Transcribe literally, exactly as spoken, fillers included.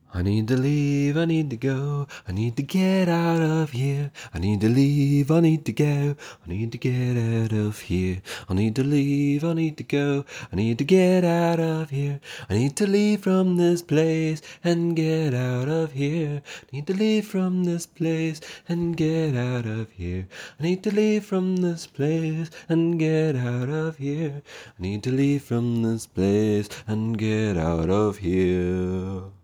I need to leave, I need to go, I need to get out of here. I need to leave, I need to go, I need to get out of here. I need to leave, I need to go, I need to get out of here. I need to leave from this place and get out of here. I need to leave from this place and get out of here. I need to leave from this place and get out of here. I need to leave from this place and get out of here.